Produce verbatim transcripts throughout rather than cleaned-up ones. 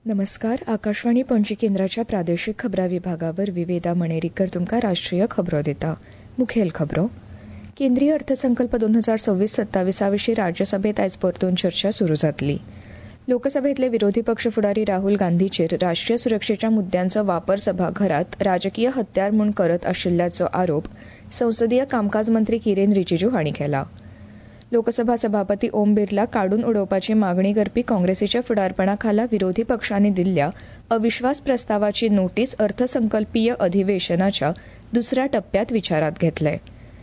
नमस्कार. आकाशवाणी पणजी केंद्राच्या प्रादेशीक खबरां विभागावर विवेदा मणेरीकर तुमकां राष्ट्रीय खबरो दिता. मुखेल खबरो. केंद्रीय अर्थसंकल्प दोन हजार सव्वीस सत्तावीसा विशीं राज्यसभेत आयज परतून चर्चा सुरू जातली. लोकसभेतले विरोधी पक्ष फुडारी राहुल गांधीचेर राष्ट्रीय सुरक्षेच्या मुद्द्यांचो वापर सभाघरात राजकीय हत्यार म्हूण करत आशिल्ल्याचो आरोप संसदीय कामकाज मंत्री किरेन रिजिजू हांणी केला. लोकसभा सभापती ओम बिर्ला काडून उडोवपाची मागणी करपी काँग्रेसीच्या फुडारपणा खाला विरोधी पक्षांनी दिल्ल्या अविश्वास प्रस्तावाची नोटीस अर्थसंकल्पीय अधिवेशनाच्या दुसऱ्या टप्प्यात विचारात घेतले.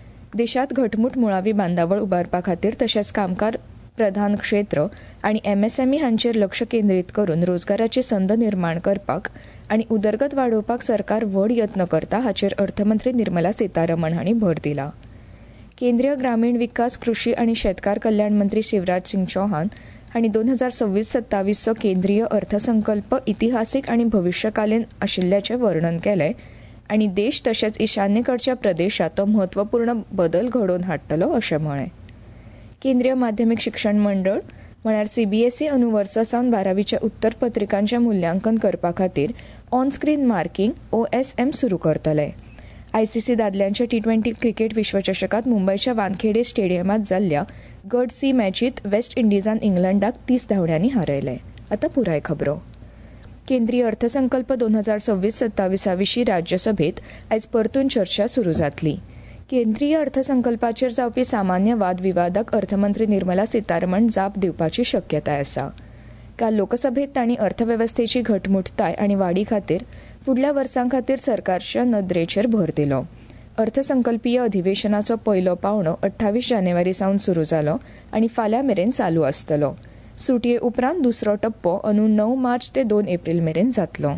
देशात घटमूट मुळावी बांदावळ उबारपा खातीर तशेंच कामगार प्रधान क्षेत्र आनी एमएसएमई हांचेर लक्ष केंद्रीत करून रोजगाराची संद निर्माण करपाक आनी उदरगत वाडोवपाक सरकार व्हड यत्न करता हाचेर अर्थमंत्री निर्मला सीतारमण हांणी भर दिला. केंद्रीय ग्रामीण विकास कृषी आणि शेतकार कल्याण मंत्री शिवराज सिंग चौहान हांणी दोन हजार सव्वीस सत्तावीसचो केंद्रीय अर्थसंकल्प इतिहासीक आणि भविष्यकालीन आशिल्ल्याचें वर्णन केलें आनी देश तशेंच ईशान्येकडच्या प्रदेशात तो म्हत्वपूर्ण बदल घडोवन हाडटलो अशें म्हळें. केंद्रीय माध्यमीक शिक्षण मंडळ म्हळ्यार सीबीएसई अंदू वर्सा सावन बारावीच्या उत्तर पत्रिकांचें मुल्यांकन करपा खातीर ऑन स्क्रीन मार्किंग ओएसएम सुरू करतले. आयसीसी दादल्यांच्या टी ट्वेंटी क्रिकेट विश्वचषकात मुंबयच्या वानखेडे स्टेडियमात जाल्ल्या गट सी मॅचीत वेस्ट इंडिजान इंग्लंडाक तीस धांवड्यांनी हारयले. आतां पुराय खबरो. केंद्रीय अर्थसंकल्प दोन हजार सव्वीस सत्तावीसा विशीं राज्यसभेत आयज परतून चर्चा सुरू जातली. केंद्रीय अर्थसंकल्पाचेर जावपी सामान्य वादविवादाक अर्थमंत्री निर्मला सीतारमण जाप दिवपाची शक्यताय आसा. काल लोकसभेत तांणी अर्थवेवस्थेची घटमुटताय आनी वाडी खातीर फुडल्या वर्सां खातीर सरकारच्या नदरेचेर भर दिलो. अर्थसंकल्पीय अधिवेशनाचो पयलो पावणो अठ्ठावीस जानेवारी सावन सुरू जालो आनी फाल्यां मेरेन चालू आसतलो. सुटये उपरांत दुसरो टप्पो अंदू णव मार्च ते दोन एप्रील मेरेन जातलो.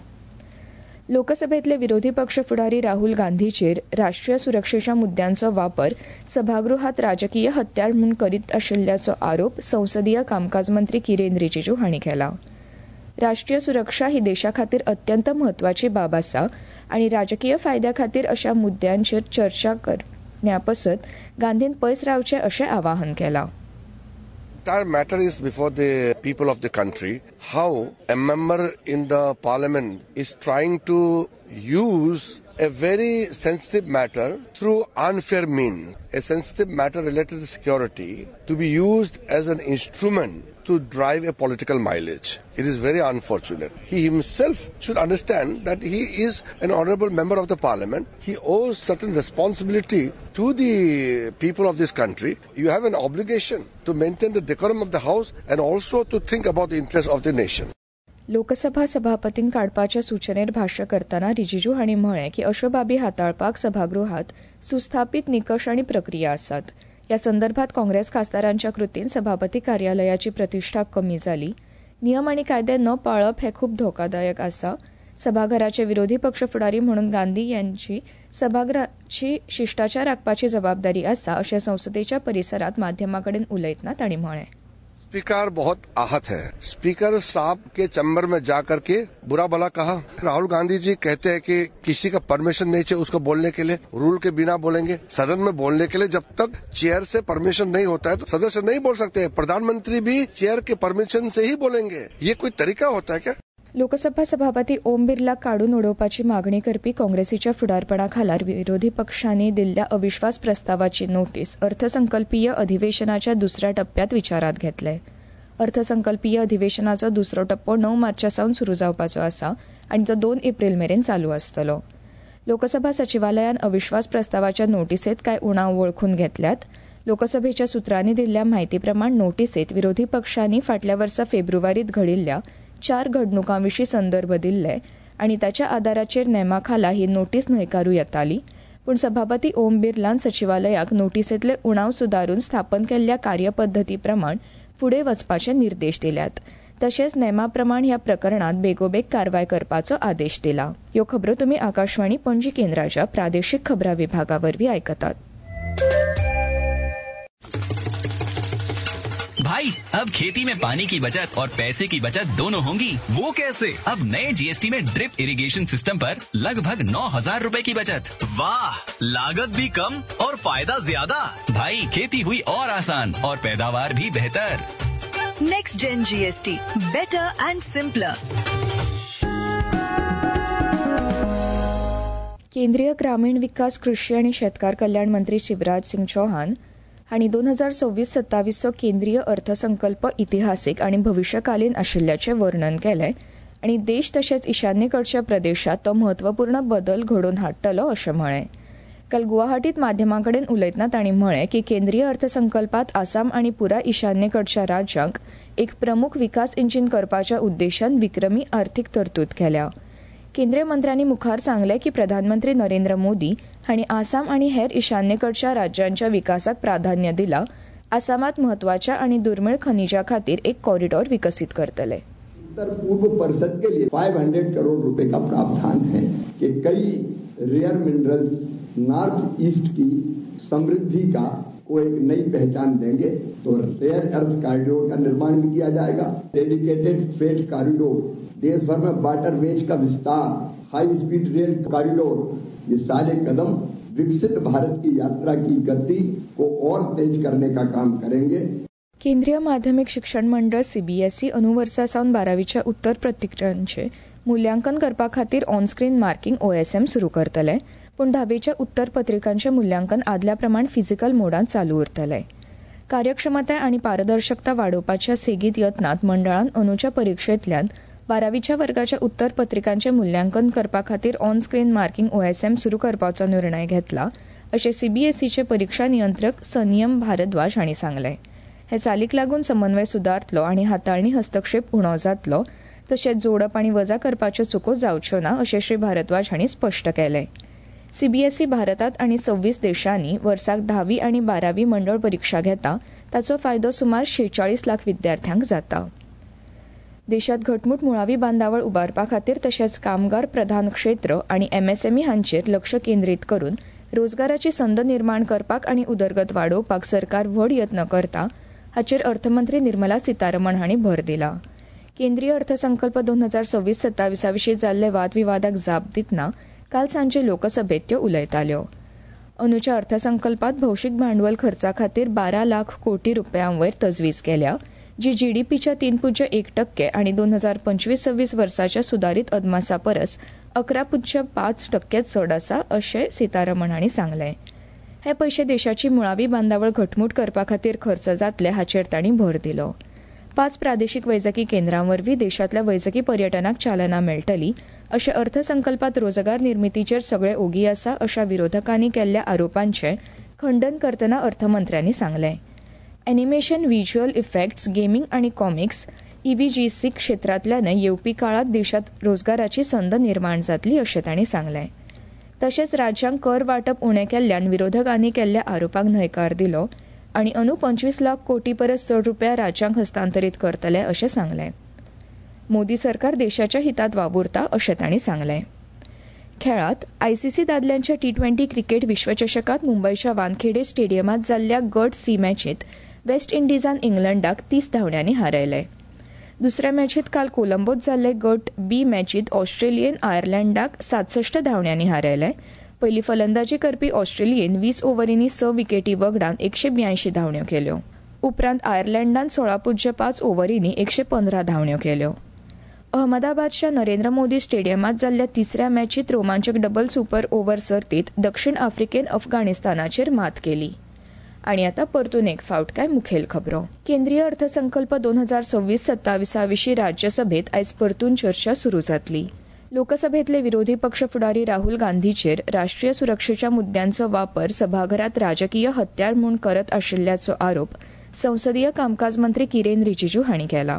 लोकसभेतले विरोधी पक्ष फुडारी राहुल गांधीचेर राष्ट्रीय सुरक्षेच्या मुद्द्यांचो वापर सभागृहात राजकीय हत्यार म्हूण करीत आशिल्ल्याचो आरोप संसदीय कामकाज मंत्री किरेन रिजिजू हांणी केला. राष्ट्रीय सुरक्षा ही देशा खातीर अत्यंत म्हत्वाची बाब आसा आनी राजकीय फायद्या खातीर अशा मुद्द्यांचेर चर्चा करण्या पसत गांधीन पयस रावचें अशें आवाहन केलां. Entire matter is before the people of the country. How a member in the parliament is trying to use a very sensitive matter through unfair means, a sensitive matter related to security, to be used as an instrument to drive a political mileage. It is very unfortunate. He himself should understand that he is an honorable member of the parliament. He owes certain responsibility to the people of this country. You have an obligation to maintain the decorum of the house and also to think about the interests of the nation. Lok Sabha सभापतींक काडपाच्या सूचनेर भाष्य करतना रिजिजू हांणी म्हळें की अश्यो बाबी हाताळपाक सभागृहात सुस्थापीत निकश आनी प्रक्रिया आसात. ह्या संदर्भात काँग्रेस खासदारांच्या कृतीन सभापती कार्यालयाची प्रतिश्ठा कमी जाली. नियम आनी कायदे न पाळप हें खूब धोकादायक आसा. सभाघराचे विरोधी पक्ष फुडारी म्हणून गांधी यांची सभागृहाची शिष्टाचार राखपाची जबाबदारी आसा अशें संसदेच्या परिसरात माध्यमांकडेन उलयतना तांणी म्हळें. स्पीकर बहुत आहत है. स्पीकर साहब के चैम्बर में जाकर के बुरा भला कहा. राहुल गांधी जी कहते हैं कि किसी का परमिशन नहीं चाहिए उसको बोलने के लिए, रूल के बिना बोलेंगे. सदन में बोलने के लिए जब तक चेयर से परमिशन नहीं होता है तो सदस्य नहीं बोल सकते. प्रधानमंत्री भी चेयर के परमिशन से ही बोलेंगे. ये कोई तरीका होता है क्या? लोकसभा सभापती ओम बिर्ला काडून उडोवपाची मागणी करपी काँग्रेसीच्या फुडारपणा खाला विरोधी पक्षांनी दिल्ल्या अविश्वास प्रस्तावाची नोटीस अर्थसंकल्पीय अधिवेशनाच्या दुसऱ्या टप्प्यात विचारात घेतले. अर्थसंकल्पीय अधिवेशनाचो दुसरो टप्पो णव मार्चा सावन सुरू जावपाचो आसा आनी तो दोन एप्रील मेरेन चालू आसतलो. लोकसभा सचिवालयान अविश्वास प्रस्तावाच्या नोटीसेत कांय उणाव वळखून घेतल्यात. लोकसभेच्या सुत्रांनी दिल्ल्या म्हायती प्रमाण नोटीसेत विरोधी पक्षांनी फाटल्या वर्सा फेब्रुवारीत घडिल्ल्या चार घडणुकां विशीं संदर्भ दिल्ले आनी ताच्या आदाराचेर नेमाखाला ही नोटीस न्हयकारूं येताली. पूण सभापती ओम बिर्लान सचिवालयाक नोटीसेंतले उणाव सुदारून स्थापन केल्ल्या कार्यपद्दती प्रमाण फुडें वचपाचे निर्देश दिल्यात. तशेंच नेमा प्रमाण ह्या प्रकरणात बेगोबेग कारवाय करपाचो आदेश दिला. ह्यो खबरो तुमी आकाशवाणी पणजी केंद्राच्या प्रादेशीक खबरां विभागावरवीं आयकतात. भाई अब खेती में पानी की बचत और पैसे की बचत दोनों होंगी. वो कैसे? अब नए जीएसटी में ड्रिप इरिगेशन सिस्टम पर लगभग नौ हजार रूपए की बचत. वाह, लागत भी कम और फायदा ज्यादा. भाई खेती हुई और आसान और पैदावार भी बेहतर. Next gen GST, better and simpler. केंद्रीय ग्रामीण विकास कृषी आणि शेतकार कल्याण मंत्री शिवराज सिंग चौहान हांणी दोन हजार सव्वीस सत्तावीसचो केंद्रीय अर्थसंकल्प इतिहासीक आणि भविष्यकालीन आशिल्ल्याचे वर्णन केले आणि देश तशेंच ईशान्येकडच्या प्रदेशात तो महत्वपूर्ण बदल घडोवन हाडटलो अशें म्हळें. काल गुवाहाटीत माध्यमांकडेन उलयतना तांणी म्हळें की केंद्रीय अर्थसंकल्पात आसाम आनी पुराय ईशान्येकडच्या राज्यांक एक प्रमुख विकास इंजीन करपाच्या उद्देशान विक्रमी आर्थीक तरतूद केल्या. केंद्रीय मंत्र्यांनी मुखार सांगलें की प्रधानमंत्री नरेंद्र मोदी हांणी आसाम आनी हेर ईशान्येकडच्या राज्यांच्या विकासाक प्राधान्य दिलां. आसामात म्हत्वाच्या आनी दुर्मिळ खनिजा खातीर एक कॉरिडॉर विकसीत करतले. उत्तर पूर्व परिषद के लिए पाँच सौ करोड़ रुपए का प्रावधान है कि कई रेयर मिनरल्स नॉर्थ ईस्ट की समृद्धि का को एक नई पहचान देंगे. तो रेयर अर्थ कॉरिडोर का निर्माण भी किया जाएगा. डेडिकेटेड फ्रेट कॉरिडोर, देश भर में वाटरवेज का विस्तार, हाई स्पीड रेल कॉरिडोर, ये सारे कदम विकसित भारत की यात्रा की गति को और तेज करने का काम करेंगे. केंद्रीय माध्यमिक शिक्षण मंडळ सीबीएसई अनुवर्सा सावन बारावीच्या उत्तर पत्रिकांचे मूल्यांकन करपा खातीर ऑनस्क्रीन मार्किंग ओएसएम सुरू करतले, पूण धावेच्या उत्तर पत्रिकांचे मूल्यांकन आदल्या प्रमाण फिजिकल मोडान चालू उरतले. कार्यक्षमता आनी पारदर्शकता वाडोवपाच्या सेगीत यत्नांत मंडळान अंदूच्या परीक्षेंतल्यान बारावीच्या वर्गाच्या उत्तर पत्रिकांचे मूल्यांकन करपा खातीर ऑनस्क्रीन मार्किंग ओएसएम सुरू करपाचो निर्णय घेतला, अशें सीबीएसईचे परीक्षा नियंत्रक सनियम भारद्वाज हांणी सांगलें. हे चालीक लागून समन्वय सुदारतलो आनी हाताळणी हस्तक्षेप उणो जातलो, तशेंच जोडप आनी वजा करपाच्यो चुको जावच्यो ना, अशें श्री भारद्वाज हांणी स्पश्ट केलें. सीबीएसई भारतांत आनी सव्वीस देशांनी वर्साक धावी आनी बारावी मंडळ परीक्षा घेता, ताचो फायदो सुमार शेचाळीस लाख विद्यार्थ्यांक जाता. देशात घटमूट मुळावी बांदावळ उबारपा खातीर तशेंच कामगार प्रधान क्षेत्र आनी एमएसएमई हांचेर लक्ष केंद्रीत करून रोजगाराची संद निर्माण करपाक आनी उदरगत वाडोवपाक सरकार व्हड यत्न करता, हाचेर अर्थमंत्री निर्मला सीतारमण हांणी भर दिला. केंद्रीय अर्थसंकल्प दोन हजार सव्वीस सत्तावीसा विशीं जाल्ले वादविवादाक जाप दितना काल सांजे लोकसभेत त्यो उलयताल्यो. अंदूच्या अर्थसंकल्पात भौशीक भांडवल खर्चा खातीर बारा लाख कोटी रुपयांवयर तजवीज केल्या, जी जीडीपीच्या तीन पुज्य एक टक्के आनी दोन हजार पंचवीस सव्वीस वर्साच्या सुदारीत अदमासा परस अकरा पुज्य पाच टक्के चड आसा, अशें सीतारमण हांणी सांगलें. हे पयशे देशाची मुळावी बांदावळ घटमूट करपा खातीर खर्च जातले हाचेर तांणी भर दिलो. पाच प्रादेशीक वैजकी केंद्रां वरवीं देशांतल्या वैजकी पर्यटनाक चालना मेळटली, अशें अर्थसंकल्पात रोजगार निर्मितीचेर सगळे ओगी आसा, अशा विरोधकांनी केल्ल्या आरोपांचें खंडन करतना अर्थमंत्र्यांनी सांगलें. एनिमेशन, व्हिज्युअल इफेक्ट्स, गेमिंग आनी कॉमिक्स ईव्हीजीसी क्षेत्रांतल्यान येवपी काळात देशांत रोजगाराची संद निर्माण जातली, अशें तांणी सांगलें. तशेंच राज्यांक कर वांटप उणें केल्ल्यान विरोधकांनी केल्ल्या आरोपांक न्हयकार दिलो आनी अंदू पंचवीस लाख कोटी परस चड रुपया राज्यांक हस्तांतरीत करतले, अशें सांगलें. मोदी सरकार देशाच्या हितांत वावुरता, अशें तांणी सांगलें. खेळांत आयसीसी दादल्यांच्या टी ट्वेंटी क्रिकेट विश्वचषकात मुंबयच्या वानखेडे स्टेडियमांत जाल्ल्या गट सी मॅचीत वेस्ट इंडिजान इंग्लंडाक तीस धांवड्यांनी हारयले. दुसऱ्या मॅचीत काल कोलंबोत जाल्ले गट बी मॅचीत ऑस्ट्रेलियन आयर्लंडाक सातसश्ट धांवड्यांनी हारयले. पयली फलंदाजी करपी ऑस्ट्रेलियन वीस ओव्हरींनी स विकेटी वगडावन एकशे ब्यायंशी धांवड्यो केल्यो. उपरांत आयर्लंडान सोळा पुज्य पाच ओव्हरींनी एकशे पंदरा धांवड्यो केल्यो. अहमदाबादच्या नरेंद्र मोदी स्टेडियमांत जाल्ल्या तिसऱ्या मॅचीत रोमांचक डबल सुपर ओव्हर सर्तीत दक्षिण आफ्रिकेन अफगाणिस्तानाचेर मात केली. आणि आता परतून एक फावट काय मुखेल खबरो. केंद्रीय अर्थसंकल्प दोन हजार सव्वीस सत्तावीसा विशीं राज्यसभेत आयज परतून चर्चा सुरू जातली. लोकसभेतले विरोधी पक्ष फुडारी राहुल गांधीचेर राष्ट्रीय सुरक्षेच्या मुद्द्यांचो वापर सभाघरात राजकीय हत्यार म्हूण करत आशिल्ल्याचो आरोप संसदीय कामकाज मंत्री किरेन रिजिजू हांणी केला.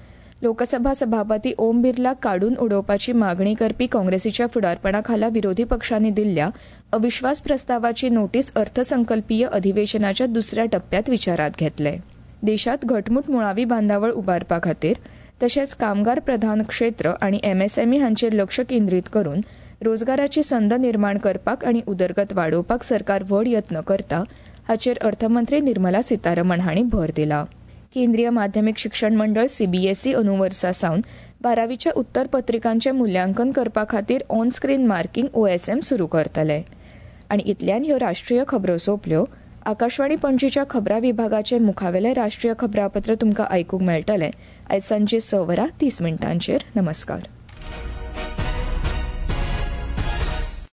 लोकसभा सभापती ओम बिर्ला काडून उडोवपाची मागणी करपी काँग्रेसीच्या फुडारपणाखाला विरोधी पक्षांनी दिल्ल्या अविश्वास प्रस्तावाची नोटीस अर्थसंकल्पीय अधिवेशनाच्या दुसऱ्या टप्प्यात विचारात घेतले. देशात घटमूट मुळावी बांदावळ उबारपा खातीर तशेंच कामगार प्रधान क्षेत्र आनी एमएसएमई हांचेर लक्ष केंद्रीत करून रोजगाराची संद निर्माण करपाक आनी उदरगत वाडोवपाक सरकार व्हड यत्न करता, हाचेर अर्थमंत्री निर्मला सीतारमण हांणी भर दिला. केंद्रीय माध्यमिक शिक्षण मंडळ सीबीएसई अनुवर्सा सावन बारावीच्या उत्तर पत्रिकांचे मूल्यांकन करपा खातीर ऑन स्क्रीन मार्किंग ओएसएम सुरू करतले. आनी इतल्यान ह्यो राष्ट्रीय खबरो सोंपल्यो. आकाशवाणी पणजीच्या खबरां विभागाचे मुखावेले राष्ट्रीय खबरापत्र तुमकां आयकूंक मेळटलें आयज सांजे स वरां तीस मिनटांचेर. नमस्कार.